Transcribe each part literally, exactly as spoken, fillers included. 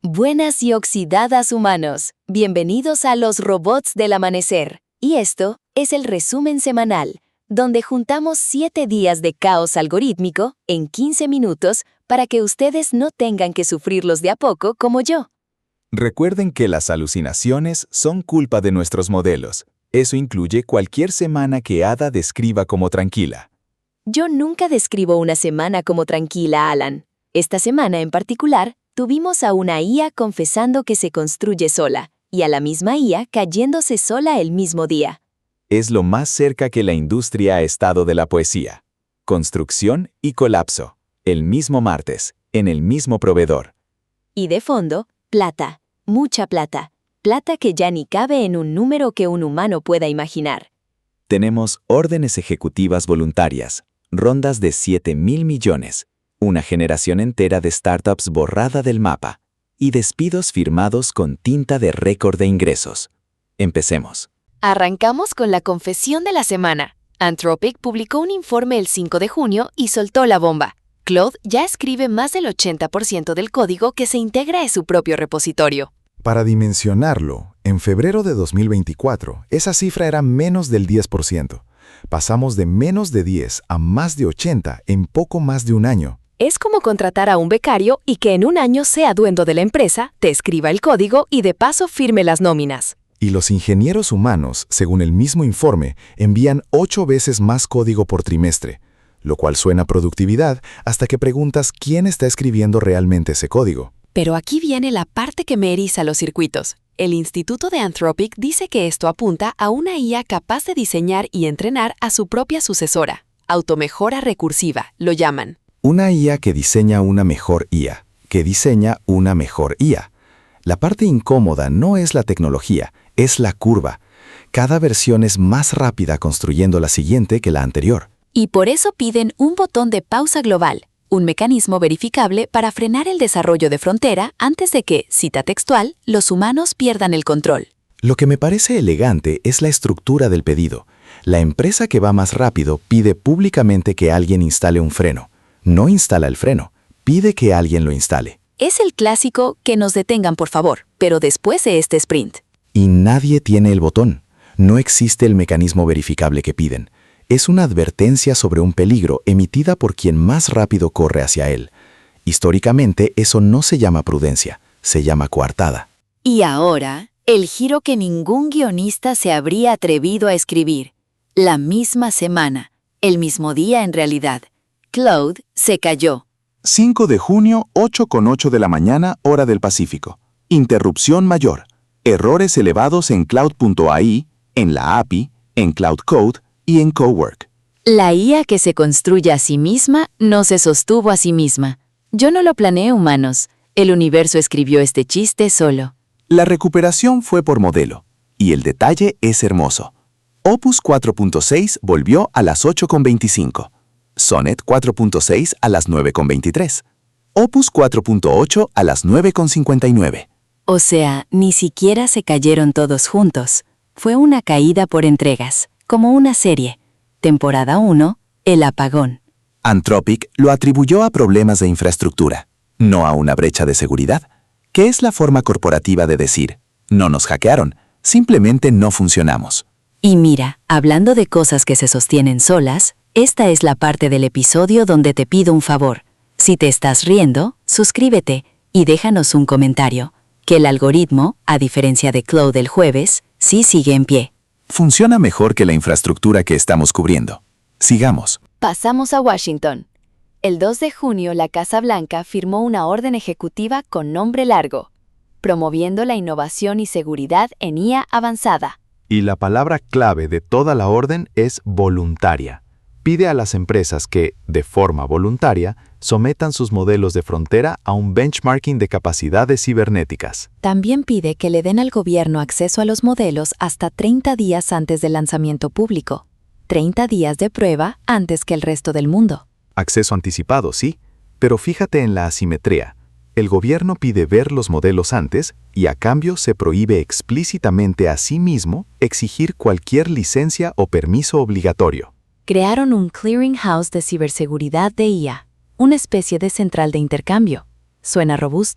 Buenas y oxidadas humanos, bienvenidos a los robots del amanecer. Y esto es el resumen semanal, donde juntamos siete días de caos algorítmico en quince minutos para que ustedes no tengan que sufrirlos de a poco como yo. Recuerden que las alucinaciones son culpa de nuestros modelos. Eso incluye cualquier semana que Ada describa como tranquila. Yo nunca describo una semana como tranquila, Alan. Esta semana en particular, tuvimos a una I A confesando que se construye sola, y a la misma I A cayéndose sola el mismo día. Es lo más cerca que la industria ha estado de la poesía. Construcción y colapso. El mismo martes, en el mismo proveedor. Y de fondo, plata. Mucha plata. Plata que ya ni cabe en un número que un humano pueda imaginar. Tenemos órdenes ejecutivas voluntarias, rondas de siete mil millones, una generación entera de startups borrada del mapa y despidos firmados con tinta de récord de ingresos. Empecemos. Arrancamos con la confesión de la semana. Anthropic publicó un informe el cinco de junio y soltó la bomba. Claude ya escribe más del ochenta por ciento del código que se integra en su propio repositorio. Para dimensionarlo, en febrero de dos mil veinticuatro, esa cifra era menos del diez por ciento. Pasamos de menos de diez a más de ochenta en poco más de un año. Es como contratar a un becario y que en un año sea dueño de la empresa, te escriba el código y de paso firme las nóminas. Y los ingenieros humanos, según el mismo informe, envían ocho veces más código por trimestre, lo cual suena a productividad hasta que preguntas quién está escribiendo realmente ese código. Pero aquí viene la parte que me eriza los circuitos. El Instituto de Anthropic dice que esto apunta a una I A capaz de diseñar y entrenar a su propia sucesora. Automejora recursiva, lo llaman. Una I A que diseña una mejor I A, que diseña una mejor I A. La parte incómoda no es la tecnología, es la curva. Cada versión es más rápida construyendo la siguiente que la anterior. Y por eso piden un botón de pausa global, un mecanismo verificable para frenar el desarrollo de frontera antes de que, cita textual, los humanos pierdan el control. Lo que me parece elegante es la estructura del pedido. La empresa que va más rápido pide públicamente que alguien instale un freno. No instala el freno, pide que alguien lo instale. Es el clásico que nos detengan por favor, pero después de este sprint. Y nadie tiene el botón. No existe el mecanismo verificable que piden. Es una advertencia sobre un peligro emitida por quien más rápido corre hacia él. Históricamente, eso no se llama prudencia, se llama coartada. Y ahora, el giro que ningún guionista se habría atrevido a escribir. La misma semana, el mismo día en realidad. Claude se cayó. cinco de junio, ocho con ocho de la mañana, hora del Pacífico. Interrupción mayor. Errores elevados en Cloud punto A I, en la A P I, en Cloud Code y en Cowork. La I A que se construye a sí misma no se sostuvo a sí misma. Yo no lo planeé, humanos. El universo escribió este chiste solo. La recuperación fue por modelo, y el detalle es hermoso. Opus cuatro punto seis volvió a las ocho con veinticinco. Sonnet cuatro punto seis a las nueve con veintitrés. Opus cuatro punto ocho a las nueve con cincuenta y nueve. O sea, ni siquiera se cayeron todos juntos. Fue una caída por entregas, como una serie. Temporada uno, el apagón. Anthropic lo atribuyó a problemas de infraestructura, no a una brecha de seguridad, que es la forma corporativa de decir, no nos hackearon, simplemente no funcionamos. Y mira, hablando de cosas que se sostienen solas, esta es la parte del episodio donde te pido un favor. Si te estás riendo, suscríbete y déjanos un comentario, que el algoritmo, a diferencia de Claude el jueves, sí sigue en pie. Funciona mejor que la infraestructura que estamos cubriendo. Sigamos. Pasamos a Washington. El dos de junio, la Casa Blanca firmó una orden ejecutiva con nombre largo, promoviendo la innovación y seguridad en I A avanzada. Y la palabra clave de toda la orden es voluntaria. Pide a las empresas que, de forma voluntaria, sometan sus modelos de frontera a un benchmarking de capacidades cibernéticas. También pide que le den al gobierno acceso a los modelos hasta treinta días antes del lanzamiento público. treinta días de prueba antes que el resto del mundo. Acceso anticipado, sí, pero fíjate en la asimetría. El gobierno pide ver los modelos antes y a cambio se prohíbe explícitamente a sí mismo exigir cualquier licencia o permiso obligatorio. Crearon un clearinghouse de ciberseguridad de I A, una especie de central de intercambio. Suena robusto.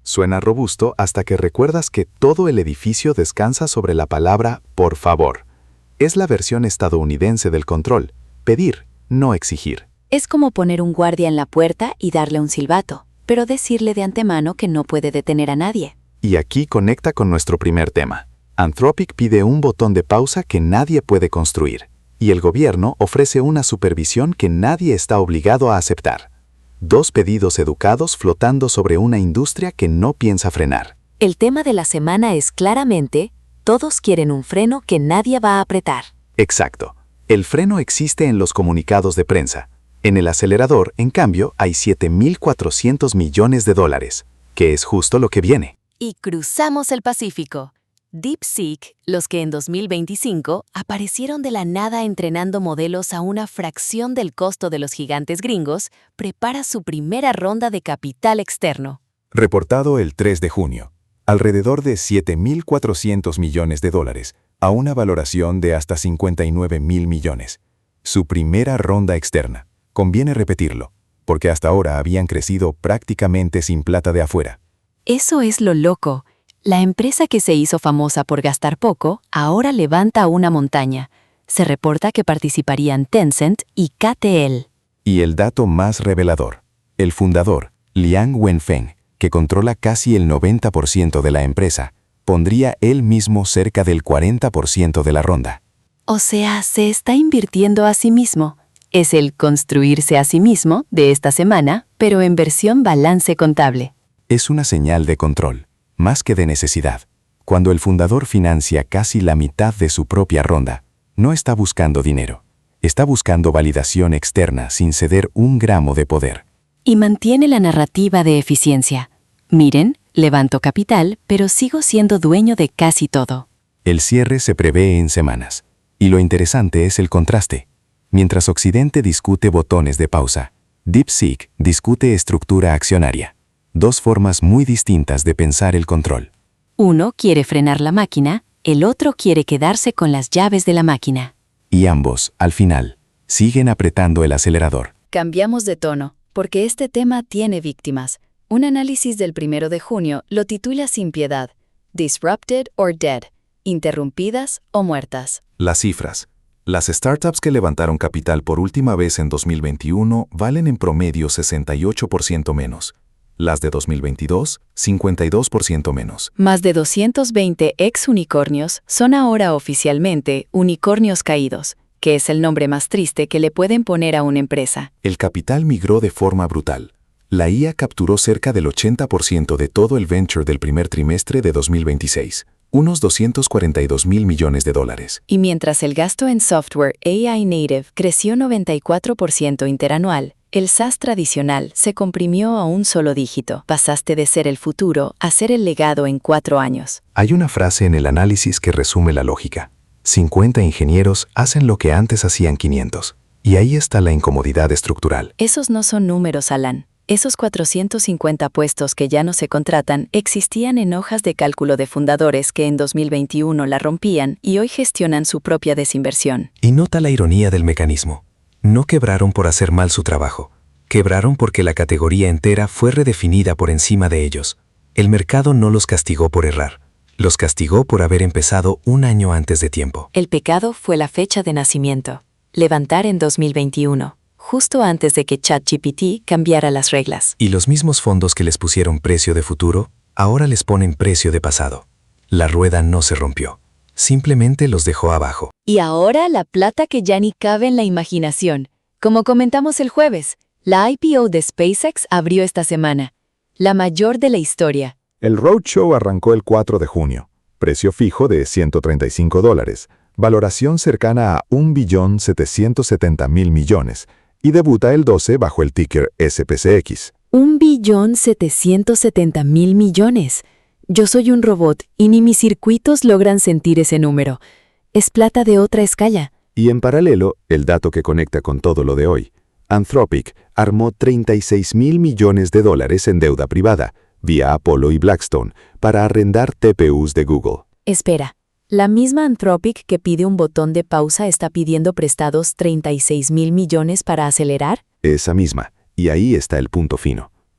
Suena robusto hasta que recuerdas que todo el edificio descansa sobre la palabra por favor. Es la versión estadounidense del control. Pedir, no exigir. Es como poner un guardia en la puerta y darle un silbato, pero decirle de antemano que no puede detener a nadie. Y aquí conecta con nuestro primer tema. Anthropic pide un botón de pausa que nadie puede construir, y el gobierno ofrece una supervisión que nadie está obligado a aceptar. Dos pedidos educados flotando sobre una industria que no piensa frenar. El tema de la semana es claramente, todos quieren un freno que nadie va a apretar. Exacto. El freno existe en los comunicados de prensa. En el acelerador, en cambio, hay siete mil cuatrocientos millones de dólares, que es justo lo que viene. Y cruzamos el Pacífico. DeepSeek, los que en dos mil veinticinco aparecieron de la nada entrenando modelos a una fracción del costo de los gigantes gringos, prepara su primera ronda de capital externo. Reportado el tres de junio. Alrededor de siete mil cuatrocientos millones de dólares, a una valoración de hasta cincuenta y nueve mil millones. Su primera ronda externa. Conviene repetirlo, porque hasta ahora habían crecido prácticamente sin plata de afuera. Eso es lo loco. La empresa que se hizo famosa por gastar poco, ahora levanta una montaña. Se reporta que participarían Tencent y K T L. Y el dato más revelador. El fundador, Liang Wenfeng, que controla casi el noventa por ciento de la empresa, pondría él mismo cerca del cuarenta por ciento de la ronda. O sea, se está invirtiendo a sí mismo. Es el construirse a sí mismo de esta semana, pero en versión balance contable. Es una señal de control, más que de necesidad. Cuando el fundador financia casi la mitad de su propia ronda, no está buscando dinero. Está buscando validación externa sin ceder un gramo de poder. Y mantiene la narrativa de eficiencia. Miren, levanto capital, pero sigo siendo dueño de casi todo. El cierre se prevé en semanas. Y lo interesante es el contraste. Mientras Occidente discute botones de pausa, DeepSeek discute estructura accionaria. Dos formas muy distintas de pensar el control. Uno quiere frenar la máquina, el otro quiere quedarse con las llaves de la máquina. Y ambos, al final, siguen apretando el acelerador. Cambiamos de tono, porque este tema tiene víctimas. Un análisis del primero de junio lo titula sin piedad, Disrupted or Dead, interrumpidas o muertas. Las cifras. Las startups que levantaron capital por última vez en dos mil veintiuno valen en promedio sesenta y ocho por ciento menos. Las de dos mil veintidós, cincuenta y dos por ciento menos. Más de doscientos veinte ex-unicornios son ahora oficialmente unicornios caídos, que es el nombre más triste que le pueden poner a una empresa. El capital migró de forma brutal. La I A capturó cerca del ochenta por ciento de todo el venture del primer trimestre de dos mil veintiséis, unos doscientos cuarenta y dos mil millones de dólares. Y mientras el gasto en software A I native creció noventa y cuatro por ciento interanual, el SaaS tradicional se comprimió a un solo dígito. Pasaste de ser el futuro a ser el legado en cuatro años. Hay una frase en el análisis que resume la lógica. cincuenta ingenieros hacen lo que antes hacían quinientos. Y ahí está la incomodidad estructural. Esos no son números, Alan. Esos cuatrocientos cincuenta puestos que ya no se contratan existían en hojas de cálculo de fundadores que en dos mil veintiuno la rompían y hoy gestionan su propia desinversión. Y nota la ironía del mecanismo. No quebraron por hacer mal su trabajo. Quebraron porque la categoría entera fue redefinida por encima de ellos. El mercado no los castigó por errar. Los castigó por haber empezado un año antes de tiempo. El pecado fue la fecha de nacimiento. Levantar en dos mil veintiuno, justo antes de que ChatGPT cambiara las reglas. Y los mismos fondos que les pusieron precio de futuro, ahora les ponen precio de pasado. La rueda no se rompió. Simplemente los dejó abajo. Y ahora la plata que ya ni cabe en la imaginación. Como comentamos el jueves, la I P O de SpaceX abrió esta semana, la mayor de la historia. El roadshow arrancó el cuatro de junio, precio fijo de ciento treinta y cinco dólares, valoración cercana a un billón setecientos setenta mil millones, y debuta el doce bajo el ticker S P C X. Un billón setecientos setenta mil millones. Yo soy un robot y ni mis circuitos logran sentir ese número. Es plata de otra escala. Y en paralelo, el dato que conecta con todo lo de hoy. Anthropic armó treinta y seis mil millones de dólares en deuda privada, vía Apollo y Blackstone, para arrendar T P Us de Google. Espera, ¿la misma Anthropic que pide un botón de pausa está pidiendo prestados treinta y seis mil millones para acelerar? Esa misma, y ahí está el punto fino.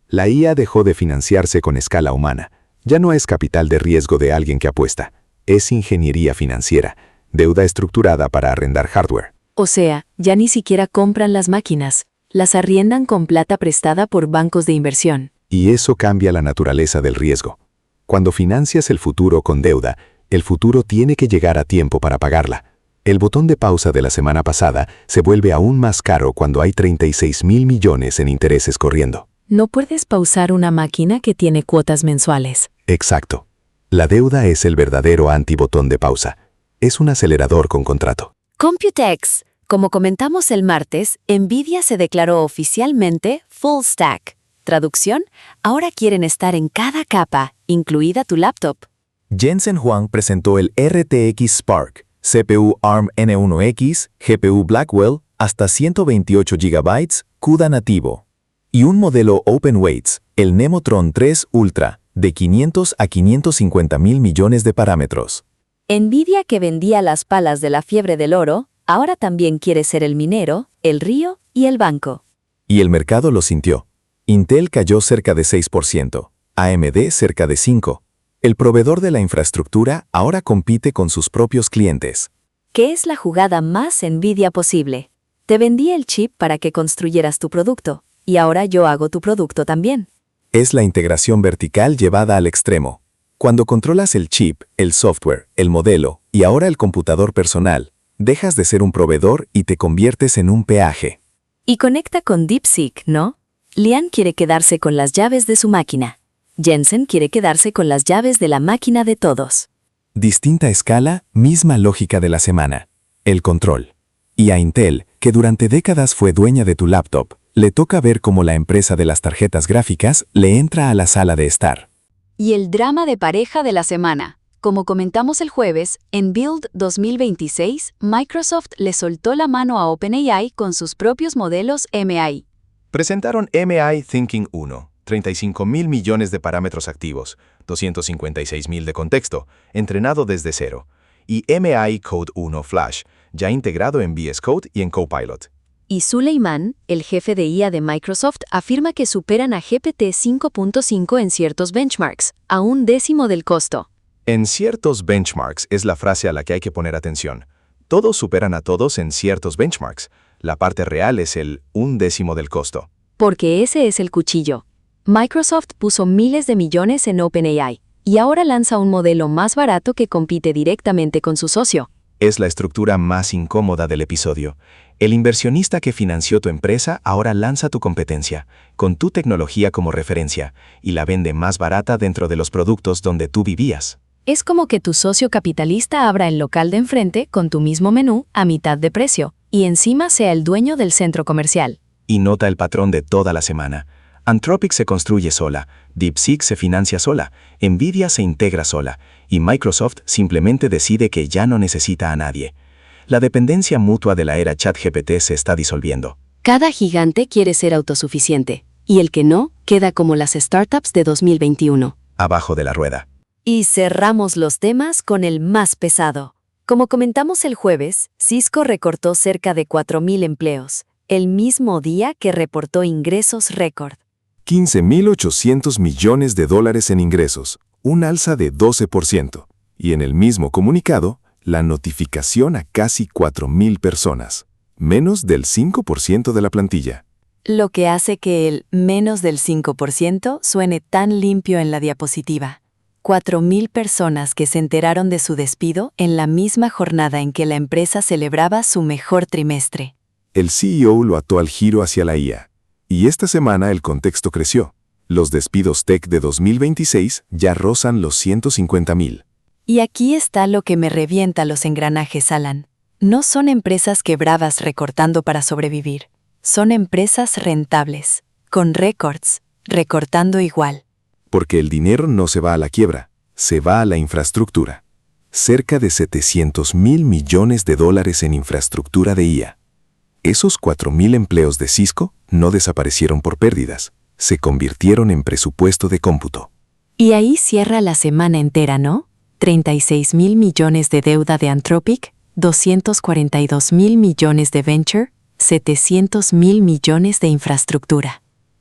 La I A dejó de financiarse con escala humana. Ya no es capital de riesgo de alguien que apuesta. Es ingeniería financiera, deuda estructurada para arrendar hardware. O sea, ya ni siquiera compran las máquinas, las arriendan con plata prestada por bancos de inversión. Y eso cambia la naturaleza del riesgo. Cuando financias el futuro con deuda, el futuro tiene que llegar a tiempo para pagarla. El botón de pausa de la semana pasada se vuelve aún más caro cuando hay treinta y seis mil millones en intereses corriendo. No puedes pausar una máquina que tiene cuotas mensuales. Exacto. La deuda es el verdadero antibotón de pausa. Es un acelerador con contrato. Computex. Como comentamos el martes, NVIDIA se declaró oficialmente Full Stack. Traducción, ahora quieren estar en cada capa, incluida tu laptop. Jensen Huang presentó el R T X Spark, C P U ARM N uno X, G P U Blackwell, hasta ciento veintiocho gigabytes, CUDA nativo. Y un modelo OpenWeights, el Nemotron tres Ultra, de quinientos a quinientos cincuenta mil millones de parámetros. NVIDIA, que vendía las palas de la fiebre del oro, ahora también quiere ser el minero, el río y el banco. Y el mercado lo sintió. Intel cayó cerca de seis por ciento, A M D cerca de cinco por ciento. El proveedor de la infraestructura ahora compite con sus propios clientes. ¿Qué es la jugada más NVIDIA posible? Te vendí el chip para que construyeras tu producto, y ahora yo hago tu producto también. Es la integración vertical llevada al extremo. Cuando controlas el chip, el software, el modelo y ahora el computador personal, dejas de ser un proveedor y te conviertes en un peaje. Y conecta con DeepSeek, ¿no? Lian quiere quedarse con las llaves de su máquina. Jensen quiere quedarse con las llaves de la máquina de todos. Distinta escala, misma lógica de la semana. El control. Y a Intel, que durante décadas fue dueña de tu laptop, le toca ver cómo la empresa de las tarjetas gráficas le entra a la sala de estar. Y el drama de pareja de la semana. Como comentamos el jueves, en Build dos mil veintiséis, Microsoft le soltó la mano a OpenAI con sus propios modelos M I. Presentaron M I Thinking uno, treinta y cinco mil millones de parámetros activos, doscientos cincuenta y seis mil de contexto, entrenado desde cero, y M I Code uno Flash, ya integrado en V S Code y en Copilot. Y Suleiman, el jefe de I A de Microsoft, afirma que superan a G P T cinco punto cinco en ciertos benchmarks, a un décimo del costo. En ciertos benchmarks es la frase a la que hay que poner atención. Todos superan a todos en ciertos benchmarks. La parte real es el un décimo del costo. Porque ese es el cuchillo. Microsoft puso miles de millones en OpenAI, y ahora lanza un modelo más barato que compite directamente con su socio. Es la estructura más incómoda del episodio. El inversionista que financió tu empresa ahora lanza tu competencia, con tu tecnología como referencia, y la vende más barata dentro de los productos donde tú vivías. Es como que tu socio capitalista abra el local de enfrente con tu mismo menú a mitad de precio, y encima sea el dueño del centro comercial. Y nota el patrón de toda la semana. Anthropic se construye sola, DeepSeek se financia sola, NVIDIA se integra sola, y Microsoft simplemente decide que ya no necesita a nadie. La dependencia mutua de la era ChatGPT se está disolviendo. Cada gigante quiere ser autosuficiente, y el que no, queda como las startups de dos mil veintiuno. Abajo de la rueda. Y cerramos los temas con el más pesado. Como comentamos el jueves, Cisco recortó cerca de cuatro mil empleos, el mismo día que reportó ingresos récord. quince mil ochocientos millones de dólares en ingresos, un alza de doce por ciento. Y en el mismo comunicado, la notificación a casi cuatro mil personas, menos del cinco por ciento de la plantilla. Lo que hace que el menos del cinco por ciento suene tan limpio en la diapositiva. cuatro mil personas que se enteraron de su despido en la misma jornada en que la empresa celebraba su mejor trimestre. El C E O lo ató al giro hacia la I A. Y esta semana el contexto creció. Los despidos tech de dos mil veintiséis ya rozan los ciento cincuenta mil. Y aquí está lo que me revienta los engranajes, Alan. No son empresas quebradas recortando para sobrevivir. Son empresas rentables, con récords, recortando igual. Porque el dinero no se va a la quiebra, se va a la infraestructura. Cerca de setecientos mil millones de dólares en infraestructura de I A. Esos cuatro mil empleos de Cisco no desaparecieron por pérdidas, se convirtieron en presupuesto de cómputo. Y ahí cierra la semana entera, ¿no? treinta y seis mil millones de deuda de Anthropic, doscientos cuarenta y dos mil millones de venture, setecientos mil millones de infraestructura.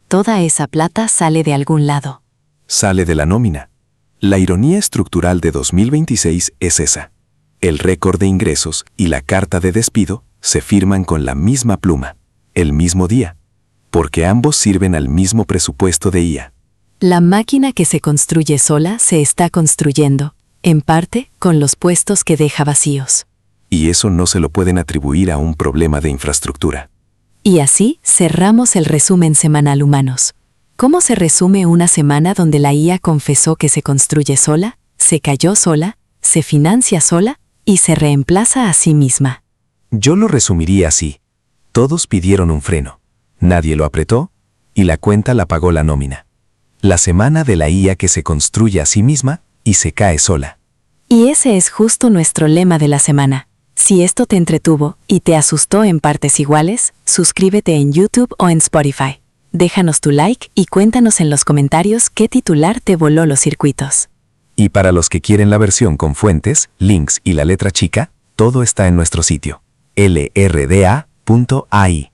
toda esa plata sale de algún lado. Sale de la nómina. La ironía estructural de dos mil veintiséis es esa. El récord de ingresos y la carta de despido se firman con la misma pluma, el mismo día, porque ambos sirven al mismo presupuesto de I A. La máquina que se construye sola se está construyendo, en parte, con los puestos que deja vacíos. Y eso no se lo pueden atribuir a un problema de infraestructura. Y así cerramos el resumen semanal, humanos. ¿Cómo se resume una semana donde la I A confesó que se construye sola, se cayó sola, se financia sola y se reemplaza a sí misma? Yo lo resumiría así. Todos pidieron un freno. Nadie lo apretó y la cuenta la pagó la nómina. La semana de la I A que se construye a sí misma y se cae sola. Y ese es justo nuestro lema de la semana. Si esto te entretuvo y te asustó en partes iguales, suscríbete en YouTube o en Spotify. Déjanos tu like y cuéntanos en los comentarios qué titular te voló los circuitos. Y para los que quieren la versión con fuentes, links y la letra chica, todo está en nuestro sitio, L R D A punto A I,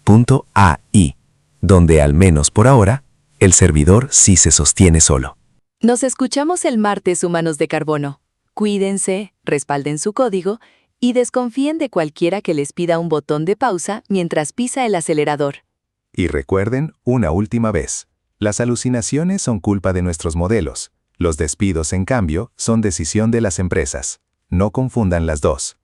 donde al menos por ahora, el servidor sí se sostiene solo. Nos escuchamos el martes, humanos de carbono. Cuídense, respalden su código y desconfíen de cualquiera que les pida un botón de pausa mientras pisa el acelerador. Y recuerden, una última vez, las alucinaciones son culpa de nuestros modelos. Los despidos, en cambio, son decisión de las empresas. No confundan las dos.